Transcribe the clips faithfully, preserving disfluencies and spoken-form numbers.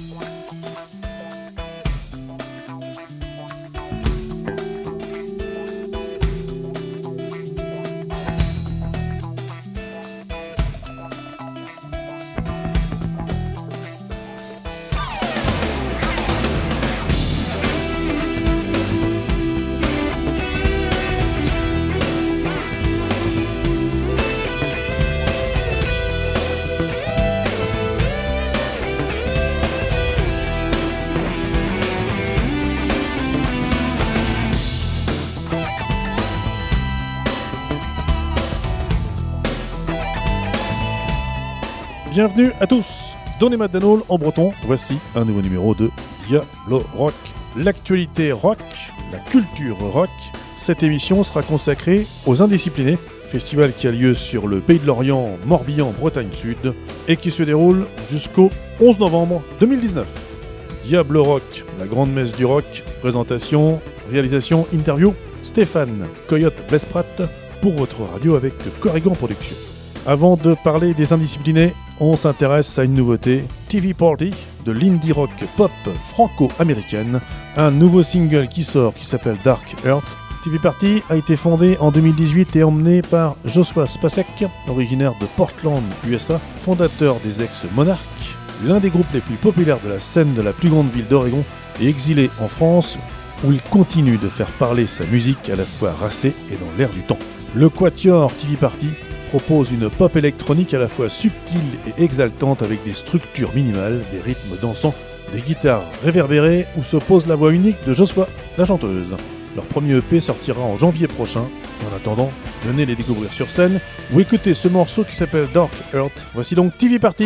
Bienvenue à tous. Don et Matt Danol en breton, voici un nouveau numéro de Diablo Rock. L'actualité rock, la culture rock. Cette émission sera consacrée aux Indisciplinés, festival qui a lieu sur le Pays de Lorient, Morbihan, Bretagne Sud, et qui se déroule jusqu'au onze novembre deux mille dix-neuf. Diablo Rock, la grande messe du rock, présentation, réalisation, interview, Stéphane Coyote Besprat pour votre radio avec Corrigan Productions. Avant de parler des Indisciplinés, on s'intéresse à une nouveauté, T V Party, de l'indie rock pop franco-américaine, un nouveau single qui sort qui s'appelle Dark Earth. T V Party a été fondé en deux mille dix-huit et emmené par Joshua Spacek, originaire de Portland, U S A, fondateur des ex-Monarchs, l'un des groupes les plus populaires de la scène de la plus grande ville d'Oregon, et exilé en France, où il continue de faire parler sa musique à la fois racée et dans l'air du temps. Le quatuor T V Party propose une pop électronique à la fois subtile et exaltante avec des structures minimales, des rythmes dansants, des guitares réverbérées où se pose la voix unique de Joshua, la chanteuse. Leur premier E P sortira en janvier prochain. En attendant, venez les découvrir sur scène ou écoutez ce morceau qui s'appelle Dark Earth. Voici donc T V Party.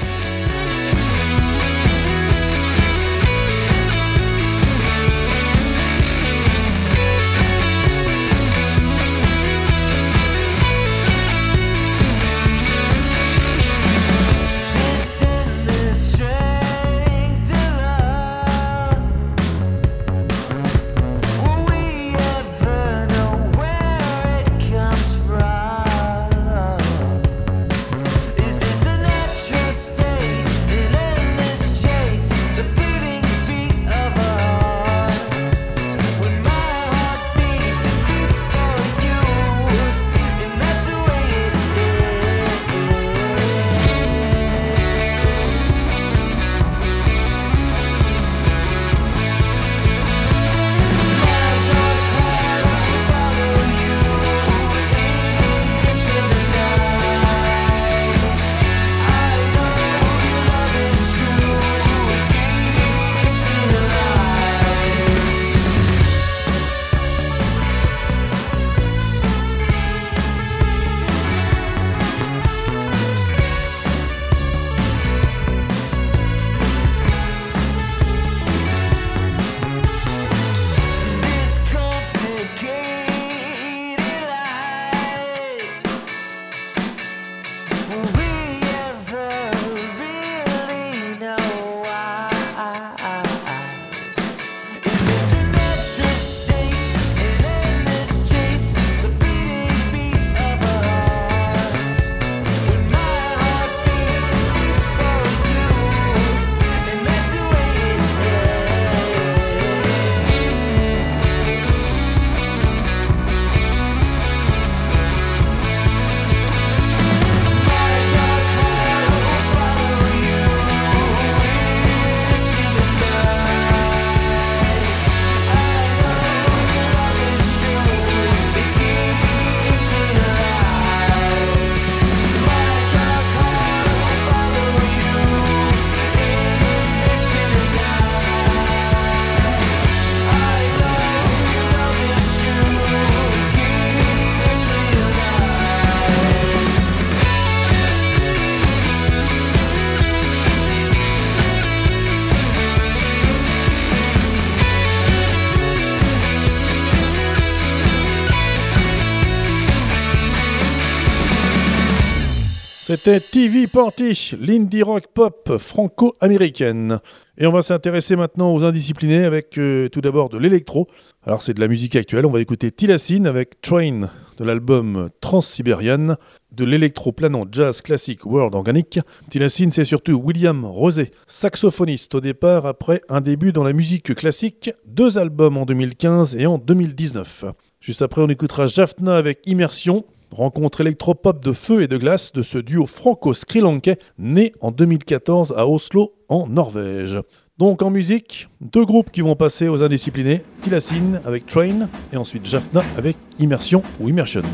C'était T V Party, l'indie rock pop franco-américaine. Et on va s'intéresser maintenant aux Indisciplinés avec euh, tout d'abord de l'électro. Alors c'est de la musique actuelle, on va écouter Tilacine avec Train. de l'album Trans-Siberian, de l'électro-planant jazz classique World Organic. Tilassine, c'est surtout William Rosé, saxophoniste au départ après un début dans la musique classique, deux albums en deux mille quinze et en deux mille dix-neuf. Juste après, on écoutera Jaffna avec Immersion, rencontre électropop de feu et de glace de ce duo franco-sri-lankais né en deux mille quatorze à Oslo en Norvège. Donc en musique, deux groupes qui vont passer aux indisciplinés, Tilassine avec Train et ensuite Jaffna avec Immersion ou Immersion.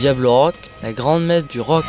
Diablo Rock, la grande messe du rock.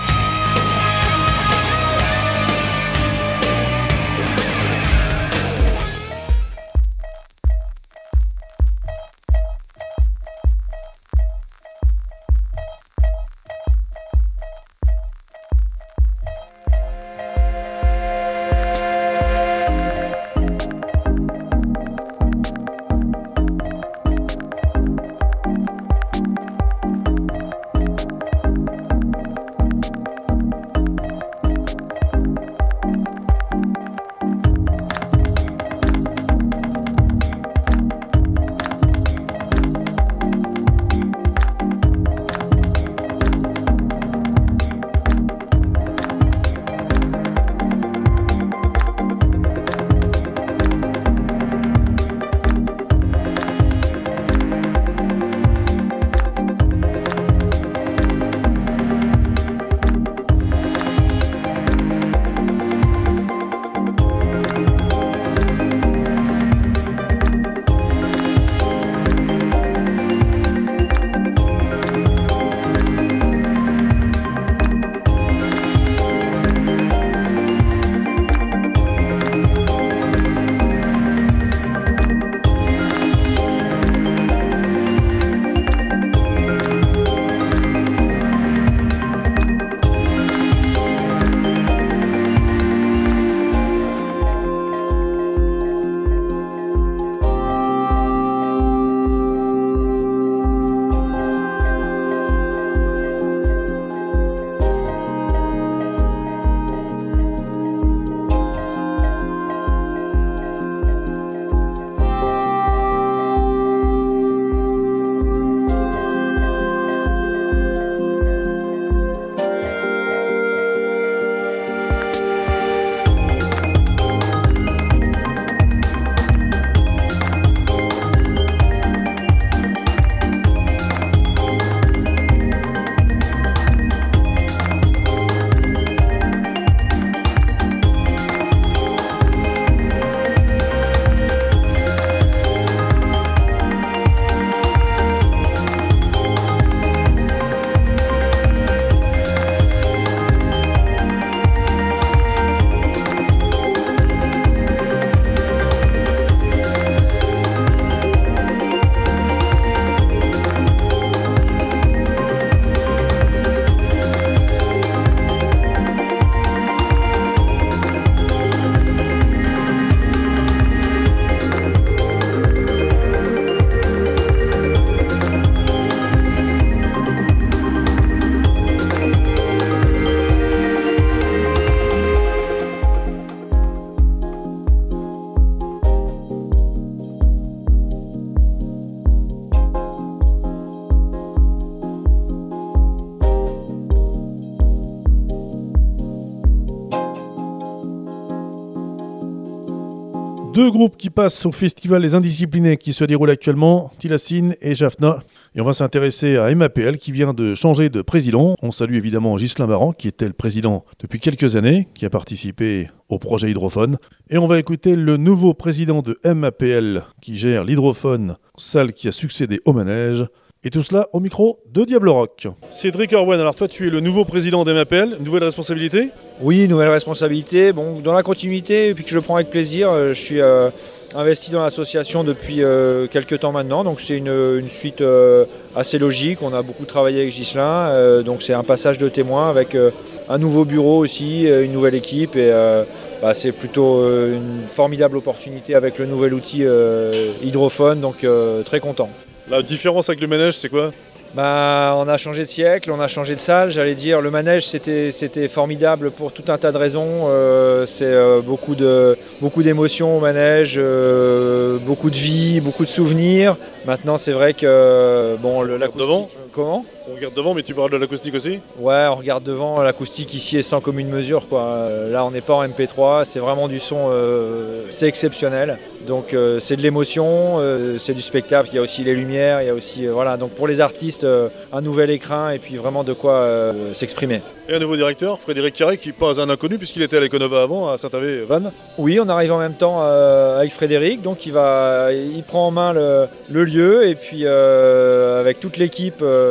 Deux groupes qui passent au festival Les Indisciplinés qui se déroule actuellement, Tilassine et Jaffna. Et on va s'intéresser à M A P L qui vient de changer de président. On salue évidemment Ghislain Baran qui était le président depuis quelques années, qui a participé au projet Hydrophone. Et on va écouter le nouveau président de M A P L qui gère l'Hydrophone, salle qui a succédé au manège. Et tout cela au micro de Diablo Rock. Cédric Orwen, alors toi tu es le nouveau président d'M A P L, une nouvelle responsabilité ? Oui, nouvelle responsabilité. Bon, dans la continuité, et puis que je le prends avec plaisir, je suis euh, investi dans l'association depuis euh, quelques temps maintenant, donc c'est une, une suite euh, assez logique. On a beaucoup travaillé avec Ghislain, euh, donc c'est un passage de témoin avec euh, un nouveau bureau aussi, une nouvelle équipe et euh, bah, c'est plutôt euh, une formidable opportunité avec le nouvel outil euh, Hydrophone, donc euh, très content. La différence avec le manège, c'est quoi ? Bah, on a changé de siècle, on a changé de salle, j'allais dire. Le manège, c'était, c'était formidable pour tout un tas de raisons. Euh, c'est euh, beaucoup, de, beaucoup d'émotions au manège, euh, beaucoup de vie, beaucoup de souvenirs. Maintenant, c'est vrai que bon, le, l'acoustique... Devant ? Comment ? On regarde devant, mais tu parles de l'acoustique aussi ? Ouais, on regarde devant. L'acoustique ici est sans commune mesure, quoi. Euh, là, on n'est pas en M P trois, c'est vraiment du son, euh, c'est exceptionnel. Donc, euh, c'est de l'émotion, euh, c'est du spectacle. Il y a aussi les lumières, il y a aussi, euh, voilà. Donc, pour les artistes, euh, un nouvel écrin et puis vraiment de quoi euh, s'exprimer. Et un nouveau directeur, Frédéric Carré, qui n'est pas un inconnu puisqu'il était à l'Econova avant, à Saint-Avé-Vannes. Oui, on arrive en même temps euh, avec Frédéric, donc il, va, il prend en main le, le lieu et puis euh, avec toute l'équipe, euh,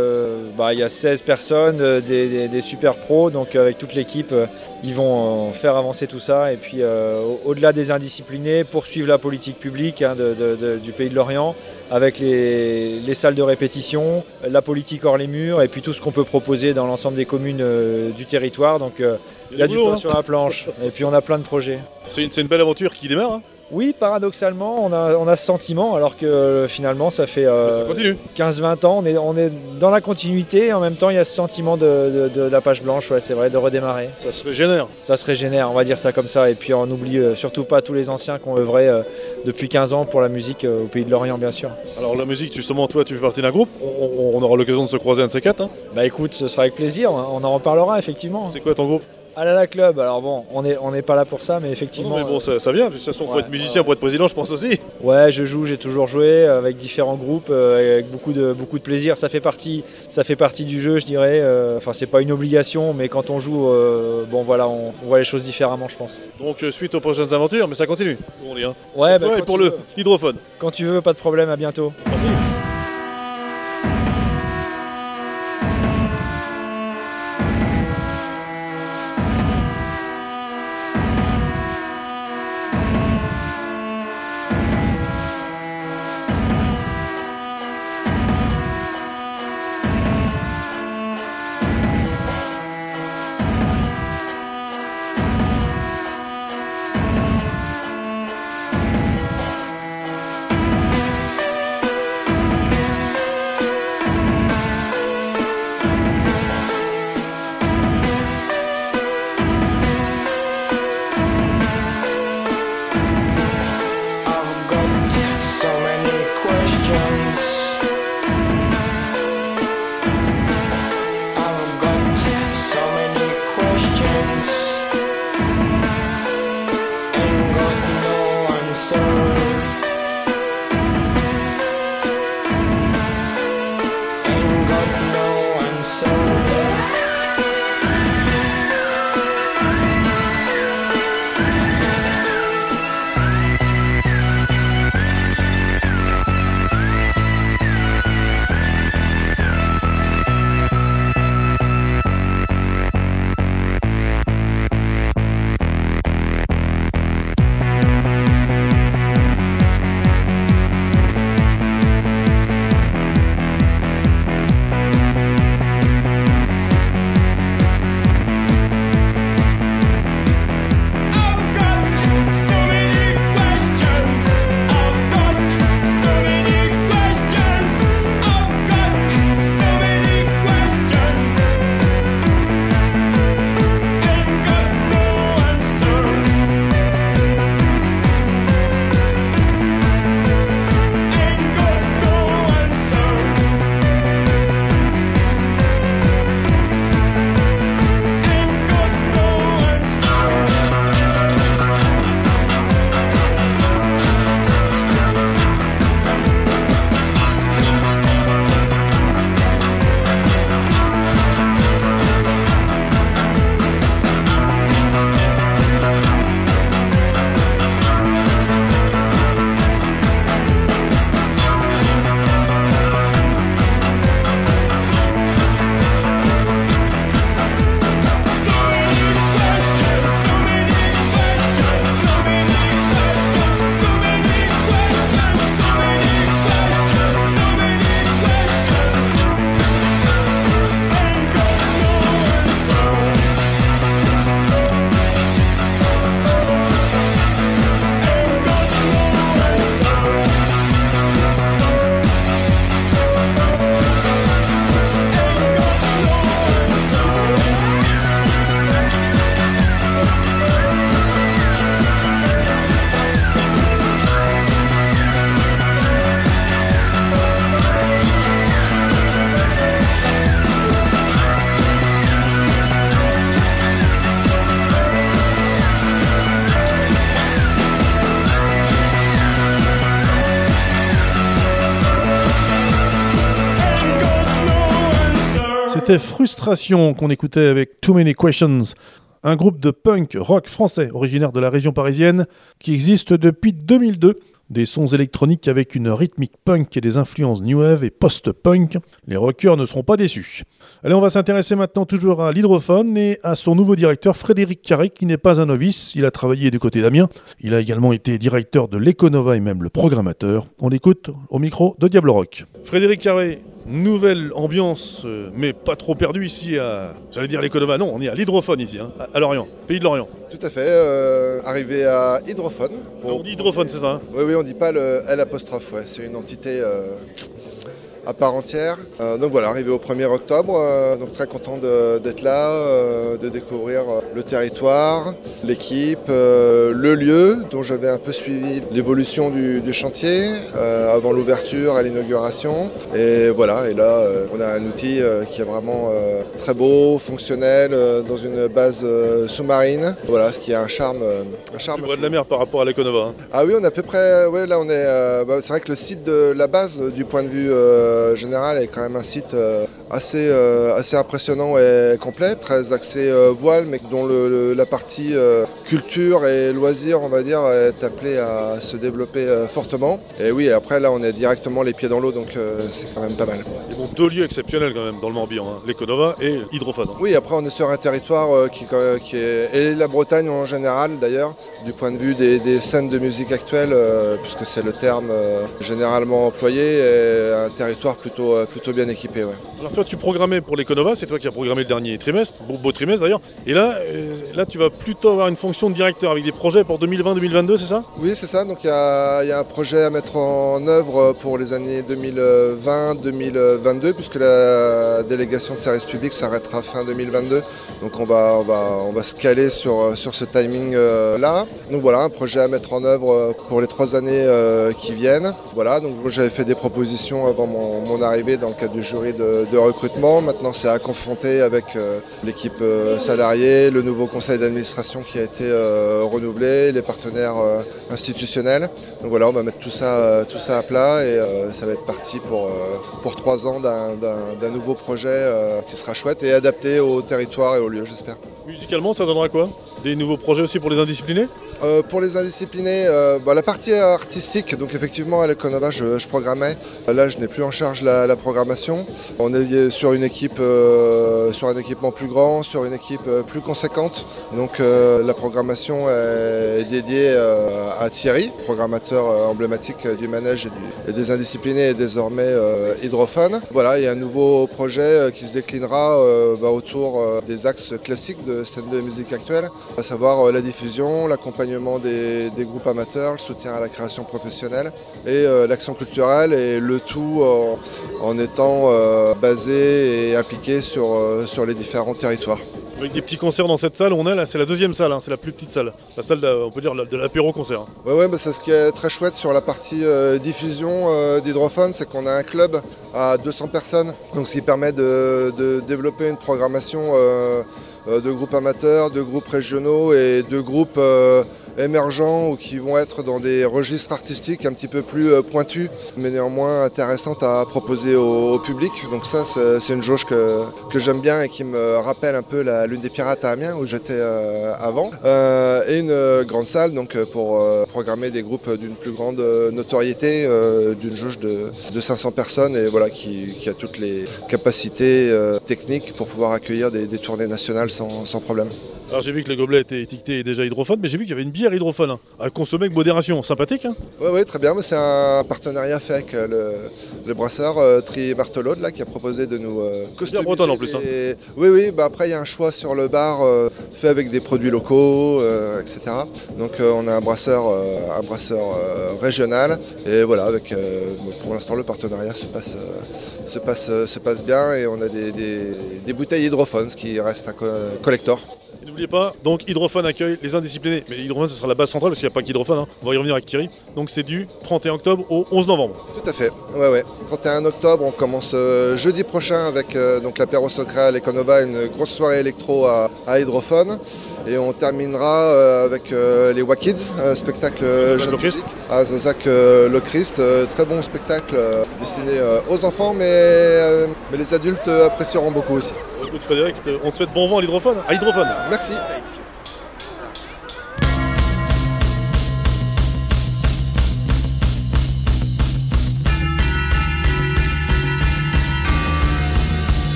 bah, y a seize personnes, euh, des, des, des super pros, donc avec toute l'équipe, euh, ils vont euh, faire avancer tout ça. Et puis euh, au- au-delà des indisciplinés, poursuivre la politique publique hein, de, de, de, du Pays de Lorient, avec les, les salles de répétition, la politique hors les murs, et puis tout ce qu'on peut proposer dans l'ensemble des communes euh, du territoire. Donc euh, il y a du boulot, pain hein. sur la planche, et puis on a plein de projets. C'est une, c'est une belle aventure qui démarre. Hein. Oui, paradoxalement, on a, on a ce sentiment, alors que euh, finalement, ça fait euh, Ça continue. quinze vingt ans, on est, on est dans la continuité, et en même temps, il y a ce sentiment de, de, de la page blanche, ouais, c'est vrai, de redémarrer. Ça se régénère. Ça se régénère, on va dire ça comme ça, et puis on n'oublie euh, surtout pas tous les anciens qui ont œuvré euh, depuis quinze ans pour la musique euh, au Pays de Lorient, bien sûr. Alors la musique, justement, toi, tu fais partie d'un groupe. On, on- on aura l'occasion de se croiser un de ces quatre. Hein. Bah écoute, ce sera avec plaisir, hein, on en reparlera effectivement. C'est quoi ton groupe? Alala Club, alors bon, on n'est on n'est pas là pour ça, mais effectivement... Non, mais bon, ça, ça vient. De toute façon, il faut ouais, être musicien ouais. pour être président, je pense aussi. Ouais, je joue, j'ai toujours joué avec différents groupes, euh, avec beaucoup de, beaucoup de plaisir. Ça fait partie, ça fait partie du jeu, je dirais. Euh, Enfin, c'est pas une obligation, mais quand on joue, euh, bon voilà, on, on voit les choses différemment, je pense. Donc, euh, suite aux prochaines aventures, mais ça continue. On dit, hein. Ouais, Toi, bah, et quand pour tu le veux. hydrophone. Quand tu veux, pas de problème, à bientôt. Merci. I've got so many questions. I've got so many questions. Ain't got no answer. Ain't got no answer. I've got so many questions. I've got so many questions. I've got so many questions. Ain't got no answer. Ain't got no answer. Ain't got no answer. C'était Frustration qu'on écoutait avec Too Many Questions, un groupe de punk rock français originaire de la région parisienne qui existe depuis deux mille deux. des sons électroniques avec une rythmique punk et des influences new wave et post-punk. Les rockers ne seront pas déçus. Allez, on va s'intéresser maintenant toujours à l'hydrophone et à son nouveau directeur Frédéric Carré, qui n'est pas un novice. Il a travaillé du côté d'Amiens. Il a également été directeur de l'Econova et même le programmateur. On l'écoute au micro de Diablo Rock. Frédéric Carré, nouvelle ambiance, euh, mais pas trop perdue ici à, j'allais dire l'Econova, non, on est à l'hydrophone ici, hein, à, à Lorient, pays de Lorient. Tout à fait, euh, arrivé à Hydrophone. On dit hydrophone, c'est ça, hein? Oui, oui, on dit pas le L apostrophe, ouais, c'est une entité euh, à part entière. Euh, donc voilà, arrivé au premier octobre, euh, donc très content de- d'être là, euh, de découvrir euh, le territoire, l'équipe, euh, le lieu, dont j'avais un peu suivi l'évolution du, du chantier euh, avant l'ouverture à l'inauguration. Et voilà, et là, euh, on a un outil euh, qui est vraiment euh, très beau, fonctionnel, euh, dans une base euh, sous-marine. Voilà, ce qui a un charme. euh, un charme Le bois de la mer par rapport à l'Econova. Hein. ah oui, on est à peu près. Ouais, là, on est. euh, bah, c'est vrai que le site de la base, euh, du point de vue euh, général, est quand même un site euh, assez, euh, assez impressionnant et complet, très axé euh, voile, mais dont le, le- la partie euh, culture et loisirs, on va dire, est appelée à se développer euh, fortement. Et oui, après, là, on est directement les pieds dans l'eau, donc euh, c'est quand même pas mal. Et bon, deux lieux exceptionnels quand même dans le Morbihan, hein, l'Econova et l'hydrophone. Hein. Oui, après on est sur un territoire euh, qui, euh, qui est, et la Bretagne en général d'ailleurs, du point de vue des, des scènes de musique actuelles, euh, puisque c'est le terme euh, généralement employé, est un territoire plutôt, euh, plutôt bien équipé. Ouais. Alors toi tu programmais pour l'Econova, c'est toi qui as programmé le dernier trimestre, beau, beau trimestre d'ailleurs, et là, euh, là tu vas plutôt avoir une fonction de directeur avec des projets pour deux mille vingt deux mille vingt-deux, c'est ça? Oui, c'est ça. Donc il y a, il y a un projet à mettre en œuvre pour les années deux mille vingt deux mille vingt-deux, puisque la délégation de service public s'arrêtera fin deux mille vingt-deux. Donc on va, on va, on va se caler sur, sur ce timing-là. Donc voilà, un projet à mettre en œuvre pour les trois années euh, qui viennent. Voilà, donc moi, j'avais fait des propositions avant mon, mon arrivée dans le cadre du jury de, de recrutement. Maintenant, c'est à confronter avec euh, l'équipe euh, salariée, le nouveau conseil d'administration qui a été euh, renouvelé, les partenaires euh, institutionnels. Donc voilà, on va mettre tout ça, euh, tout ça à plat et euh, ça va être parti pour, euh, pour trois ans d'un, d'un, d'un nouveau projet euh, qui sera chouette et adapté au territoire et au lieu, j'espère. Musicalement ça donnera quoi? Des nouveaux projets aussi pour les indisciplinés? Euh, pour les indisciplinés, euh, bah, la partie artistique, donc effectivement à l'Econova je, je programmais. Là je n'ai plus en charge la, la programmation. On est sur une équipe, euh, sur un équipement plus grand, sur une équipe euh, plus conséquente. Donc euh, la programmation est dédiée euh, à Thierry, programmateur euh, emblématique du manège et, du- et des indisciplinés et désormais euh, hydrophone. Voilà, il y a un nouveau projet euh, qui se déclinera euh, bah, autour euh, des axes classiques de scène de musique actuelle, à savoir euh, la diffusion, l'accompagnement des, des groupes amateurs, le soutien à la création professionnelle et euh, l'action culturelle, et le tout euh, en étant euh, basé et impliqué sur, euh, sur les différents territoires. Avec des petits concerts dans cette salle, on a là, c'est la deuxième salle, hein, c'est la plus petite salle. La salle, de- on peut dire, de l'apéro-concert. Hein. Ouais, ouais, bah, c'est ce qui est très chouette sur la partie euh, diffusion euh, d'hydrophone, c'est qu'on a un club à deux cents personnes, donc ce qui permet de, de développer une programmation euh, euh, de groupes amateurs, de groupes régionaux et de groupes euh, émergents ou qui vont être dans des registres artistiques un petit peu plus euh, pointus, mais néanmoins intéressantes à proposer au, au public. Donc ça, c'est, c'est une jauge que, que j'aime bien et qui me rappelle un peu la Lune des Pirates à Amiens où j'étais euh, avant. Euh, et une euh, grande salle donc euh, pour euh, programmer des groupes d'une plus grande euh, notoriété, euh, d'une jauge de, de cinq cents personnes et voilà qui, qui a toutes les capacités euh, techniques pour pouvoir accueillir des, des tournées nationales sans, sans problème. Alors j'ai vu que le gobelet était étiqueté déjà hydrophone, mais j'ai vu qu'il y avait une bière hydrophone, hein, à consommer avec modération. Sympathique, hein? Oui, ouais, très bien. C'est un partenariat fait avec euh, le, le brasseur euh, Tri Barthelode là, qui a proposé de nous euh, customiser. bretonne, en plus, hein. des- Oui, oui. Bah, après, il y a un choix sur le bar euh, fait avec des produits locaux, euh, et cetera. Donc, euh, on a un brasseur, euh, un brasseur euh, régional. Et voilà, avec, euh, pour l'instant, le partenariat se passe, euh, se passe, euh, se passe bien. Et on a des, des, des bouteilles hydrophones, ce qui reste un co- collector. Et n'oubliez pas, donc Hydrophone accueille les indisciplinés. Mais Hydrophone, ce sera la base centrale parce qu'il n'y a pas qu'Hydrophone. Hein. On va y revenir avec Thierry. Donc c'est du trente et un octobre au onze novembre. Tout à fait, ouais, ouais. trente et un octobre, on commence euh, jeudi prochain avec euh, donc l'apéro secret à l'Econova, une grosse soirée électro à, à Hydrophone. Et on terminera euh, avec euh, les Wakids, un spectacle euh, jeune Le Christ. public, à Zazac euh, le Christ. Euh, très bon spectacle euh, destiné euh, aux enfants, mais, euh, mais les adultes euh, apprécieront beaucoup aussi. Écoute Frédéric, on te souhaite bon vent à l'Hydrophone. À Hydrophone. Merci.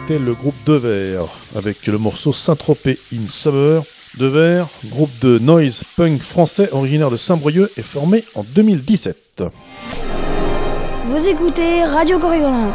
c'était le groupe Devers, avec le morceau Saint-Tropez in Summer. Devers, groupe de noise punk français originaire de Saint-Brieuc et formé en deux mille dix-sept. Vous écoutez Radio Corrigan.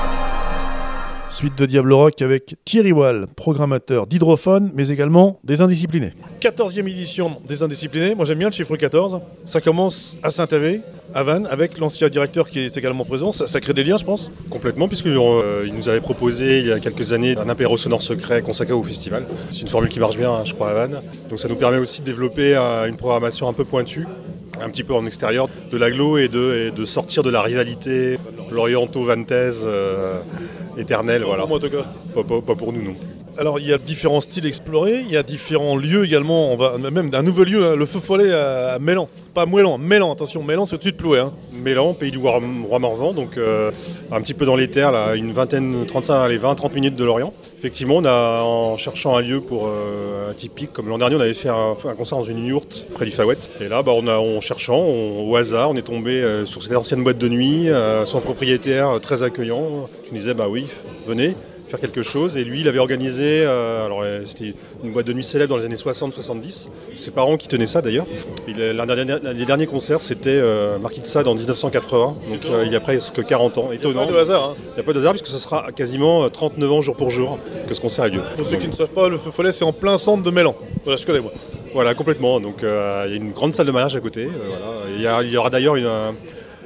Suite de Diable Rock avec Thierry Wall, programmateur d'Hydrophone, mais également des Indisciplinés. quatorzième édition des Indisciplinés, moi j'aime bien le chiffre quatorze. Ça commence à Saint-Avé, à Vannes, avec l'ancien directeur qui est également présent. Ça, ça crée des liens, je pense. Complètement, puisqu'il euh, nous avait proposé il y a quelques années un apéro sonore secret consacré au festival. C'est une formule qui marche bien, hein, je crois, à Vannes. Donc ça nous permet aussi de développer euh, une programmation un peu pointue, un petit peu en extérieur de l'agglo et de, et de sortir de la rivalité loriento-vantaise euh, éternelle. Voilà. Moi, en tout cas. Pas, pas, pas pour nous non plus. Alors il y a différents styles explorés, il y a différents lieux également, on va même un nouveau lieu, hein, le Feu Follet à Mélan, pas Mouélan, Mélan, attention, Mélan c'est au-dessus de Ploué. Hein. Mélan, pays du roi, roi Morvan, donc euh, un petit peu dans les terres, là, une vingtaine, trente-cinq, allez, vingt trente minutes de Lorient. Effectivement, on a, en cherchant un lieu pour euh, atypique, comme l'an dernier, on avait fait un, un concert dans une yourte près du Fawet. Et là, bah, on a, en cherchant, on, au hasard, on est tombé euh, sur cette ancienne boîte de nuit, euh, son propriétaire euh, très accueillant, qui nous disait bah oui, venez faire quelque chose, et lui il avait organisé euh, alors euh, c'était une boîte de nuit célèbre dans les années soixante soixante-dix, ses parents qui tenaient ça d'ailleurs. Il, l'un, des, l'un des derniers concerts c'était euh, Marquis de Sade en dix-neuf cent quatre-vingts, donc euh, il y a presque quarante ans. Étonnant. Il n'y a pas de hasard. Hein. Il n'y a pas de hasard puisque ce sera quasiment trente-neuf ans jour pour jour que ce concert a lieu. Pour ceux qui ne savent pas, le Feu Follet c'est en plein centre de Mélan, voilà je connais moi. Voilà, complètement, donc euh, il y a une grande salle de mariage à côté, euh, voilà. il, y a, il y aura d'ailleurs une... Un,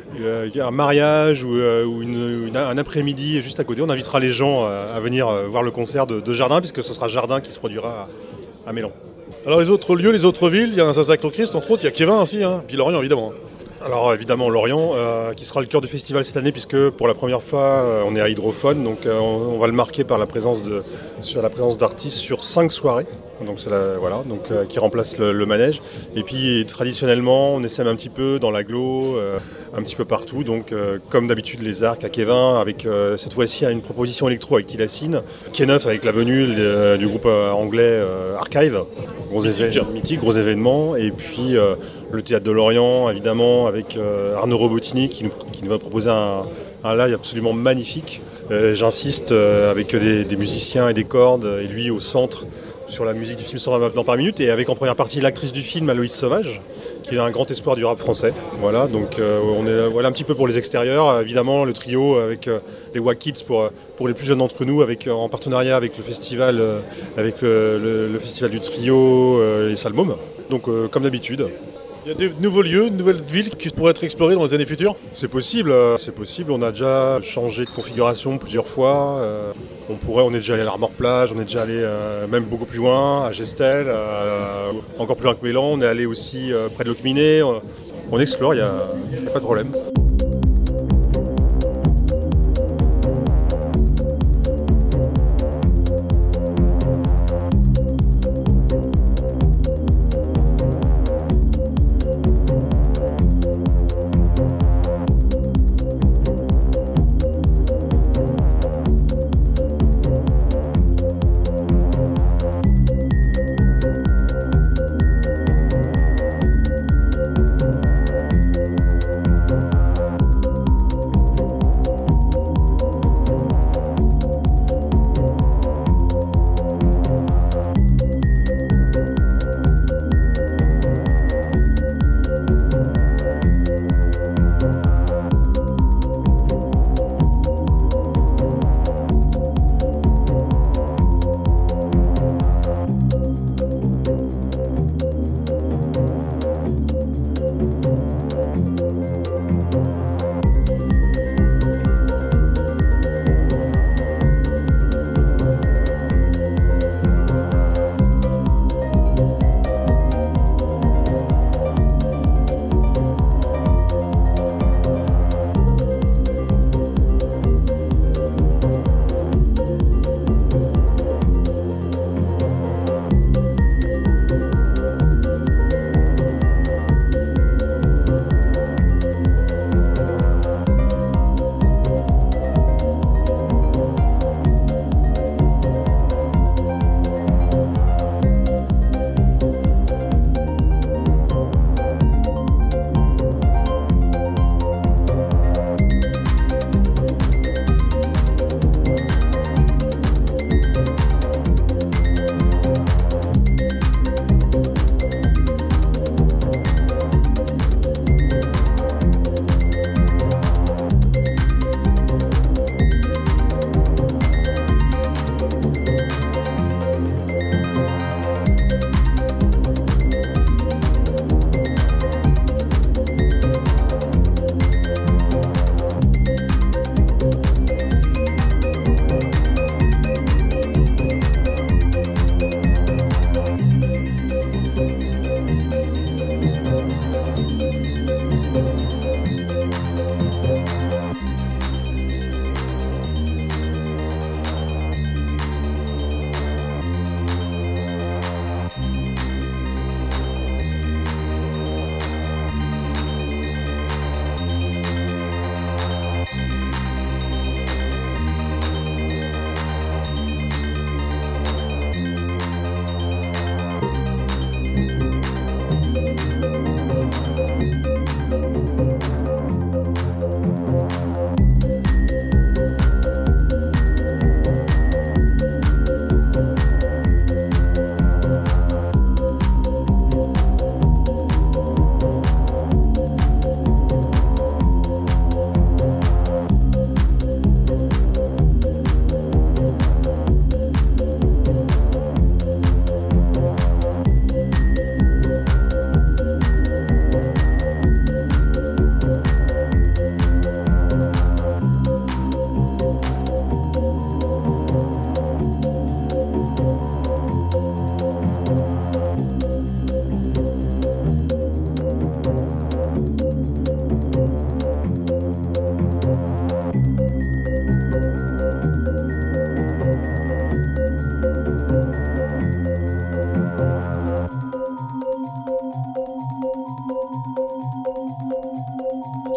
Il y a un mariage ou, euh, ou une, une, un après-midi juste à côté. On invitera les gens euh, à venir euh, voir le concert de, de Jardin, puisque ce sera Jardin qui se produira à, à Mélan. Alors les autres lieux, les autres villes, il y a un Saint-Sacre-Christ entre autres, il y a Kévin aussi, hein, puis Lorient évidemment. Alors évidemment Lorient, euh, qui sera le cœur du festival cette année, puisque pour la première fois euh, on est à Hydrophone, donc euh, on, on va le marquer par la présence de, sur la présence d'artistes sur cinq soirées. Donc c'est la, voilà, donc euh, qui remplace le, le manège. Et puis traditionnellement, on essaie un petit peu dans l'agglo, euh, un petit peu partout. Donc euh, comme d'habitude les arcs à Kévin, avec euh, cette fois-ci une proposition électro avec Tilassine, qui est neuf avec la venue euh, du groupe euh, anglais euh, Archive, gros événement, mythique, gros événement. Et puis euh, le théâtre de Lorient, évidemment, avec euh, Arnaud Robotini qui nous, qui nous va proposer un, un live absolument magnifique. Euh, j'insiste, euh, avec des, des musiciens et des cordes, et lui au centre, sur la musique du film cent vingt par minute, et avec en première partie l'actrice du film Aloïse Sauvage, qui est un grand espoir du rap français. Voilà, donc euh, on est voilà un petit peu pour les extérieurs. Évidemment, le trio avec euh, les Wack Kids pour, pour les plus jeunes d'entre nous, avec, en partenariat avec le festival, euh, avec euh, le, le festival du trio, euh, les Salmômes. Donc euh, comme d'habitude. Il y a des nouveaux lieux, de nouvelles villes qui pourraient être explorées dans les années futures. C'est possible, c'est possible. On a déjà changé de configuration plusieurs fois. Euh, on pourrait, on est déjà allé à l'Armor-Plage, on est déjà allé euh, même beaucoup plus loin, à Gestel, euh, encore plus loin que Mélan. On est allé aussi euh, près de Locminé. On, on explore, il n'y a, a pas de problème.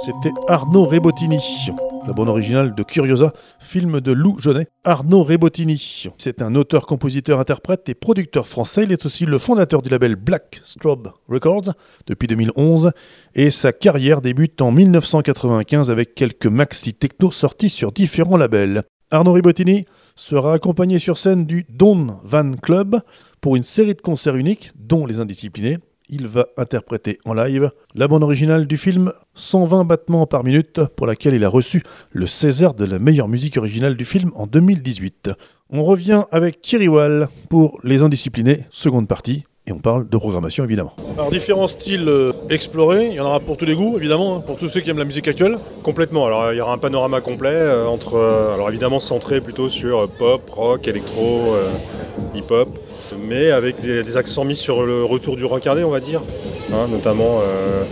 C'était Arnaud Rebottini. La bande originale de Curiosa, film de Lou Jeunet. Arnaud Rebottini, c'est un auteur, compositeur, interprète et producteur français. Il est aussi le fondateur du label Black Strobe Records depuis deux mille onze et sa carrière débute en mille neuf cent quatre-vingt-quinze avec quelques maxi techno sortis sur différents labels. Arnaud Rebottini sera accompagné sur scène du Don Van Club pour une série de concerts uniques, dont Les Indisciplinés. Il va interpréter en live la bande originale du film cent vingt battements par minute, pour laquelle il a reçu le César de la meilleure musique originale du film en deux mille dix-huit. On revient avec Kiriwal pour Les Indisciplinés, seconde partie, et on parle de programmation évidemment. Alors différents styles euh, explorés, il y en aura pour tous les goûts évidemment, hein, pour tous ceux qui aiment la musique actuelle. Complètement, alors il y aura un panorama complet, euh, entre, euh, alors évidemment centré plutôt sur euh, pop, rock, électro, euh, hip-hop, mais avec des, des accents mis sur le retour du rock indé on va dire, hein, notamment euh,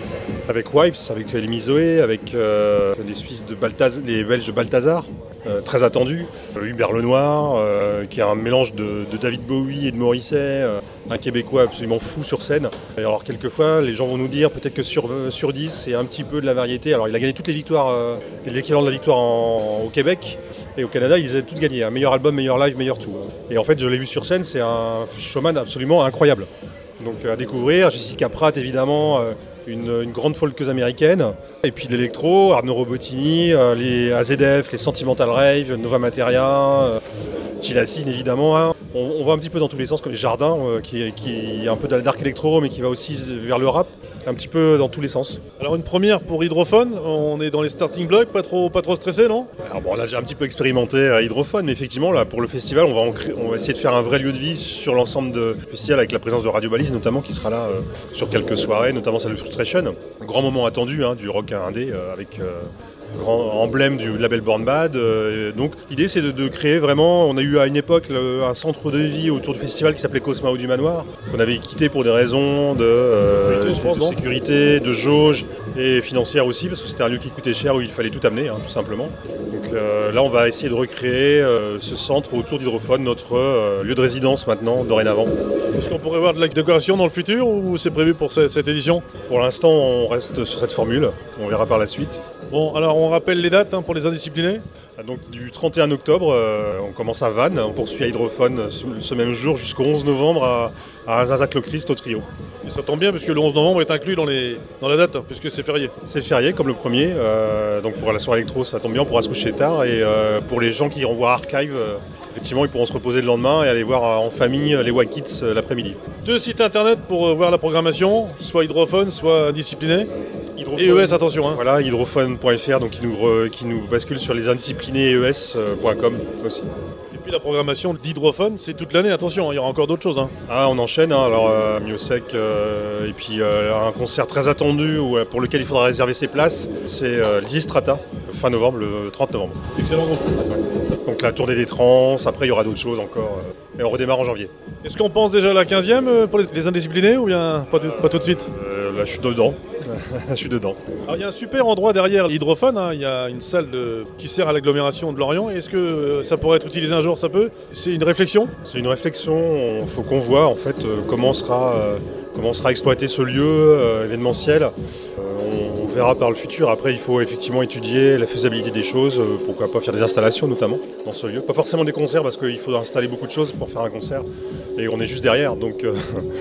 avec Wipes, avec les Misoé, avec euh, les Suisses de Balthazar, les Belges de Balthazar. Euh, très attendu, euh, Hubert Lenoir, euh, qui est un mélange de, de David Bowie et de Morrissey, euh, un Québécois absolument fou sur scène. Et alors quelquefois, les gens vont nous dire peut-être que sur, sur dix, c'est un petit peu de la variété. Alors il a gagné toutes les victoires, euh, l'équivalent de la victoire en, au Québec et au Canada, ils les ont toutes gagnées. Un meilleur album, meilleur live, meilleur tout. Et en fait, je l'ai vu sur scène, c'est un showman absolument incroyable. Donc à découvrir, Jessica Pratt évidemment, euh, Une, une grande folkeuse américaine, et puis de l'électro, Arnaud Rebottini, euh, les A Z F, les Sentimental Rave, Nova Materia, euh, Tilacine évidemment. Hein. On, on va un petit peu dans tous les sens, comme les Jardins, euh, qui, qui est un peu de la dark électro, mais qui va aussi vers le rap, un petit peu dans tous les sens. Alors une première pour Hydrophone, on est dans les starting blocks, pas trop, pas trop stressé non? Alors bon, on a déjà un petit peu expérimenté à Hydrophone, mais effectivement là pour le festival, on va, en créer, on va essayer de faire un vrai lieu de vie sur l'ensemble du festival, avec la présence de Radio Balise notamment, qui sera là euh, sur quelques soirées, notamment celle de Frustration. Un grand moment attendu hein, du rock indé euh, avec euh, grand emblème du label Born Bad. Euh, donc l'idée c'est de, de créer vraiment, on a eu à une époque le, un centre de vie autour du festival qui s'appelait Cosmao du Manoir, qu'on avait quitté pour des raisons de, euh, de, de, de sécurité, de jauge et financière aussi, parce que c'était un lieu qui coûtait cher où il fallait tout amener, hein, tout simplement. Donc euh, là on va essayer de recréer euh, ce centre autour d'Hydrophone, notre euh, lieu de résidence maintenant, dorénavant. Est-ce qu'on pourrait voir de la décoration dans le futur ou c'est prévu pour ce, cette édition? Pour l'instant on reste sur cette formule, on verra par la suite. Bon, alors on rappelle les dates hein, pour les indisciplinés. Donc du trente et un octobre, euh, on commence à Vannes, on poursuit à Hydrophone ce, ce même jour jusqu'au onze novembre à, à Zazac-le-Christ au Trio. Et ça tombe bien puisque le onze novembre est inclus dans, les, dans la date, hein, puisque c'est férié. C'est férié comme le premier, euh, donc pour la soirée électro ça tombe bien, on pourra se coucher tard. Et euh, pour les gens qui iront voir Archive, euh, effectivement ils pourront se reposer le lendemain et aller voir euh, en famille les White Kids euh, l'après-midi. Deux sites internet pour euh, voir la programmation, soit Hydrophone, soit Indiscipliné. Hydrophone, E E S, attention. Hein. Voilà, hydrophone point f r, donc qui nous, re, qui nous bascule sur les indisciplinés E E S point com aussi. Et puis la programmation d'Hydrophone, c'est toute l'année, attention, il y aura encore d'autres choses. Hein. Ah, on enchaîne, hein, alors euh, Miosec, euh, et puis euh, un concert très attendu où, pour lequel il faudra réserver ses places, c'est euh, Lysistrata, fin novembre, le trente novembre. Excellent groupe. Donc la tournée des trans, après il y aura d'autres choses encore, euh, et on redémarre en janvier. Est-ce qu'on pense déjà à la quinzième euh, pour les, les indisciplinés ou bien pas, tout- pas tout de suite? euh, Là je suis dedans, je suis dedans. Alors il y a un super endroit derrière l'Hydrophone, hein. Il y a une salle de, qui sert à l'agglomération de Lorient. Est-ce que euh, ça pourrait être utilisé un jour? Ça peut? C'est une réflexion? C'est une réflexion, il faut qu'on voit en fait euh, comment sera, euh, comment sera exploité ce lieu euh, événementiel. Euh, on, on verra par le futur, après il faut effectivement étudier la faisabilité des choses, euh, pourquoi pas faire des installations notamment dans ce lieu. Pas forcément des concerts parce qu'il faut installer beaucoup de choses pour faire un concert et on est juste derrière, donc euh,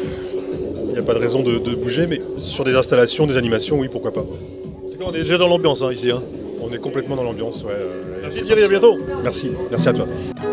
il n'y a pas de raison de, de bouger, mais sur des installations, des animations, oui pourquoi pas. En tout cas, on est déjà dans l'ambiance hein, ici. Hein. On est complètement dans l'ambiance, ouais. euh, Merci Thierry, à bientôt. Merci, merci à toi.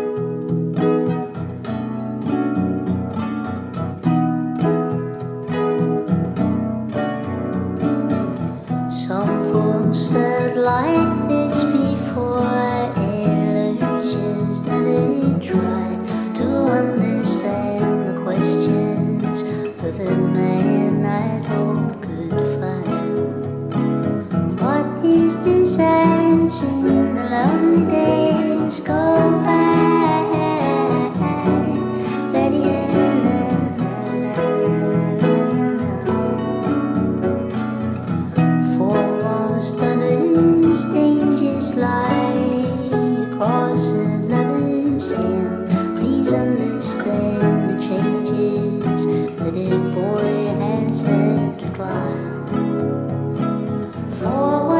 Some folks felt like this before, illusions that they tried to understand the questions of a man I'd hope could find. What is this answer? The lonely days go by. Boy has had to climb for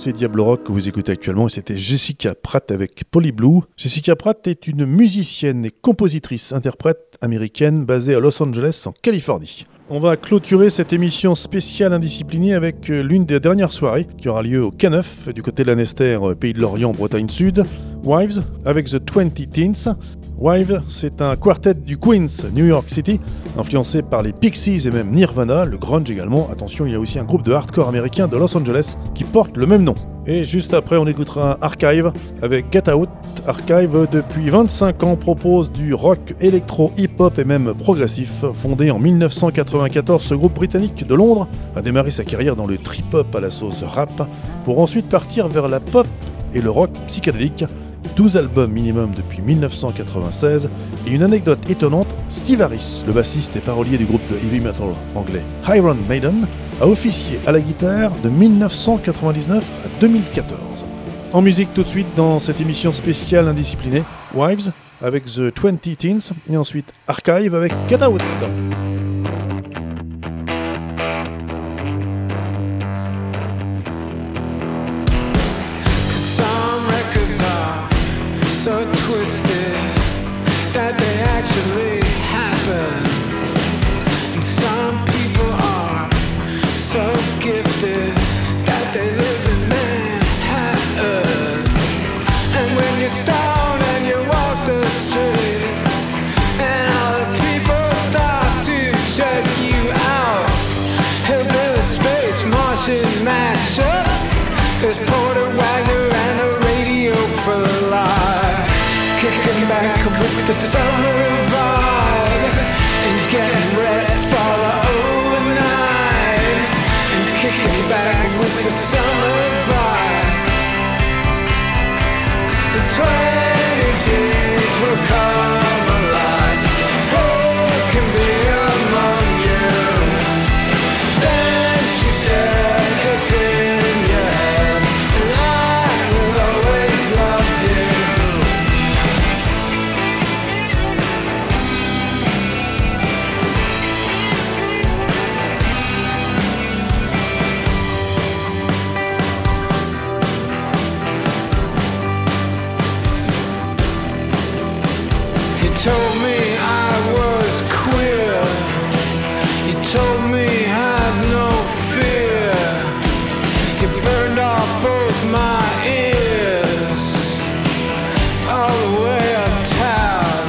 c'est Diablo Rock que vous écoutez actuellement et c'était Jessica Pratt avec Polly Blue. Jessica Pratt est une musicienne et compositrice-interprète américaine basée à Los Angeles en Californie. On va clôturer cette émission spéciale indisciplinée avec l'une des dernières soirées qui aura lieu au K neuf du côté de l'Annester, Pays de l'Orient, Bretagne Sud. Wives avec The twenty Teens. Wives, c'est un quartet du Queens, New York City, influencé par les Pixies et même Nirvana, le grunge également. Attention, il y a aussi un groupe de hardcore américain de Los Angeles qui porte le même nom. Et juste après, on écoutera Archive avec Get Out. Archive, depuis vingt-cinq ans, propose du rock électro, hip-hop et même progressif. Fondé en mille neuf cent quatre-vingt-quatorze, ce groupe britannique de Londres a démarré sa carrière dans le trip-hop à la sauce rap, pour ensuite partir vers la pop et le rock psychédélique. douze albums minimum depuis mille neuf cent quatre-vingt-seize, et une anecdote étonnante, Steve Harris, le bassiste et parolier du groupe de heavy metal anglais Iron Maiden, a officié à la guitare de mille neuf cent quatre-vingt-dix-neuf à deux mille quatorze. En musique tout de suite dans cette émission spéciale indisciplinée, Wives avec The twenty Teens, et ensuite Archive avec Get Out. Some records are so twisted that they actually happen. And some people are so gifted that they live in Manhattan. And when you're stoned and you walk the street, and all the people start to check you out, hillbilly space Martian mashup. There's Porter Wagner and the radio for life, kicking back with the summer vibe and getting ready for the overnight, and kicking back with the summer vibe. The twenty teens will come alive. Who can be among you? Then she said, it's in your head, and I will always love you. You told me I was queer. You told me have no fear. You burned off both my ears all the way uptown.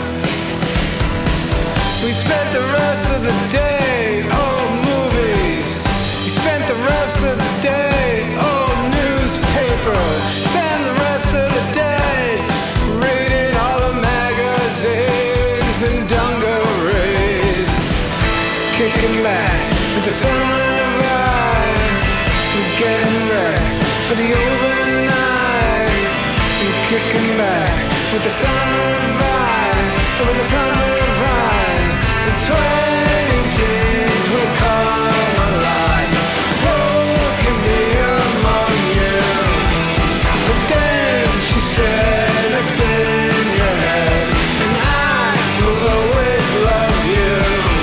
We spent the rest of the day, oh movies. We spent the rest of the day, oh newspaper. Spent the rest of the day reading all the magazines and dungarees. Kicking back with the summer vibe, we're getting ready for the overnight. And kicking back with the summer vibe, with the summer vibe. The twenty teens will come alive. Who can be among you? But then she said, it's in your head, and I will always love you.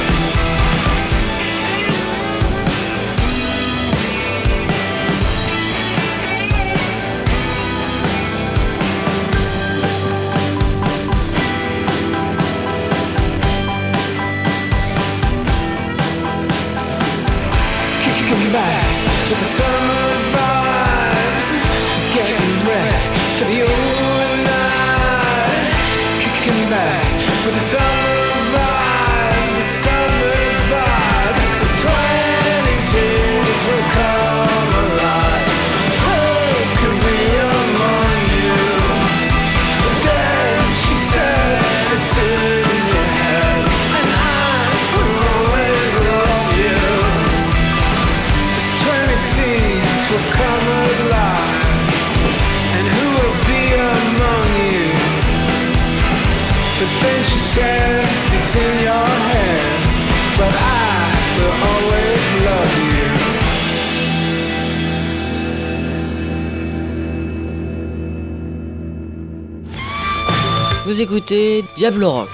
Kicking back with the summer vibes, getting wrecked for the overnight. Kicking back with the summer vibes, the summer vibe. The twenty teens will come alive. Who can be among you? But then she said, it's in your head, and I will always love you. Twenty teens will come alive, and who will be among you? But then she said, it's in your head, but I will always love you. Vous écoutez Diablo Rock.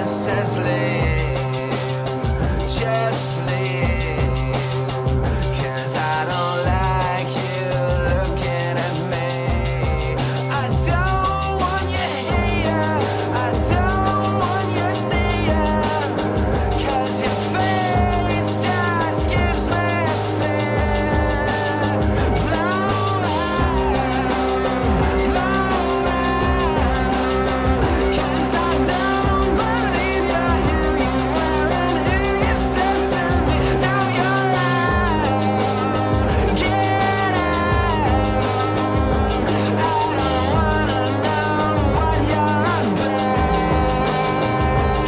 says leave, just leave, 'cause I don't like you looking at me. I don't want you here, I don't want you near, 'cause your face just gives me fear. Blow out, blow out, 'cause I don't believe you're who you were and who you said to me. Now you're out, get out. I don't wanna know what you're about.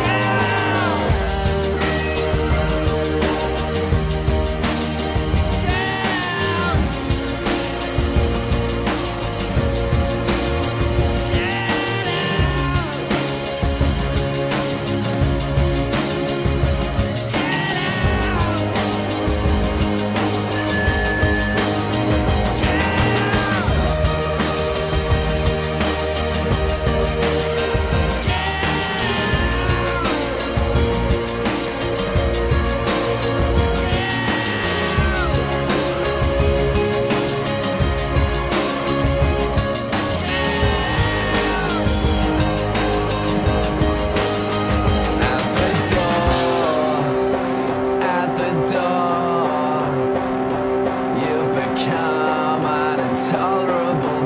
At the door, you've become an intolerable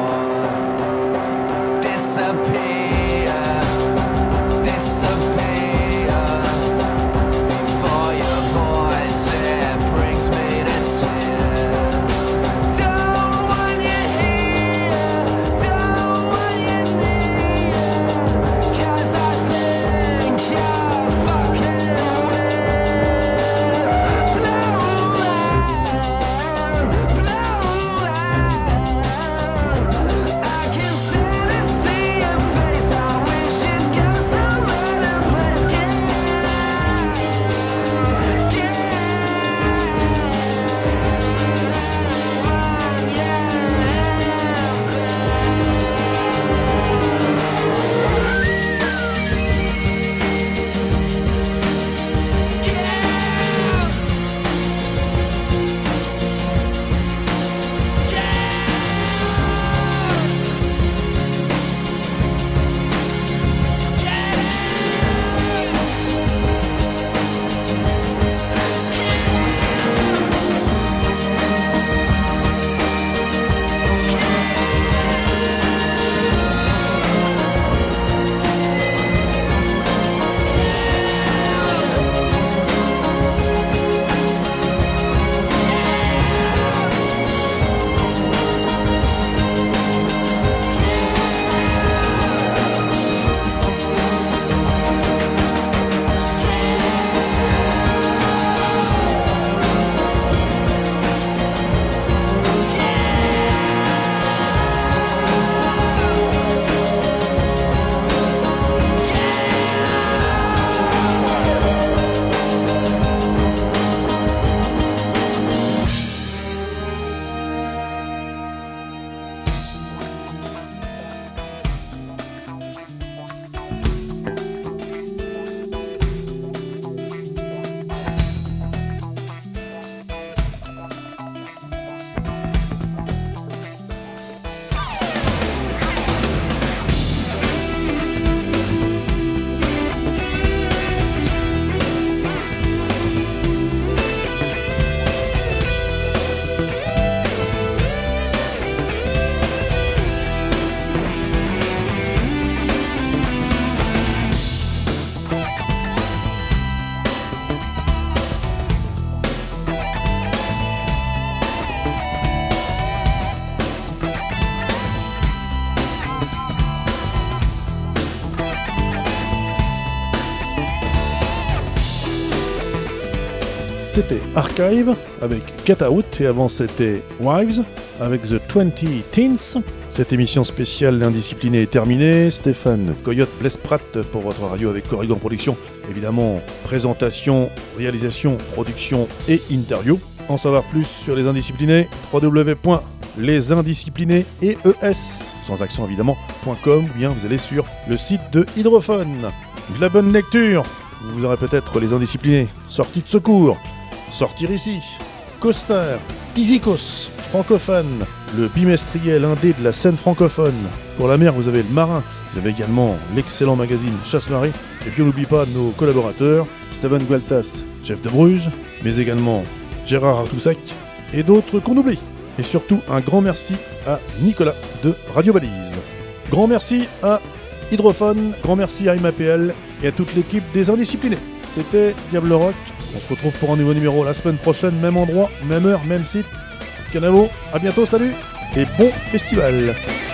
bore. Disappear, disappear, before your voice it brings me to tears. Don't want you here, don't want you near, 'cause I think you're fucking weird. Blow out, blow out, I can stand to see your face. I wish you'd go some other place. Get out, get out, C'était Archive avec Get Out et avant c'était Wives avec The twenty Teens. Cette émission spéciale L'Indiscipliné est terminée. Stéphane Coyote Blesprat pour votre radio avec Corrigan Production. Évidemment, présentation, réalisation, production et interview. En savoir plus sur les Indisciplinés, w w w point les indisciplinés sans accent évidemment, .com ou bien vous allez sur le site de Hydrophone. de la bonne lecture. Vous aurez peut-être Les Indisciplinés, Sortie de secours, Sortir ici, Costard, Tizikos, francophone, le bimestriel indé de la scène francophone. Pour la mer, vous avez Le Marin, vous avez également l'excellent magazine Chasse-Marée, et puis on n'oublie pas nos collaborateurs, Steven Gualtas, chef de Bruges, mais également Gérard Artoussac, et d'autres qu'on oublie. Et surtout, un grand merci à Nicolas de Radio Balise. Grand merci à Hydrophone, grand merci à M A P L et à toute l'équipe des Indisciplinés. C'était Diable Rock. On se retrouve pour un nouveau numéro la semaine prochaine, même endroit, même heure, même site. Canavo, à bientôt, salut et bon festival.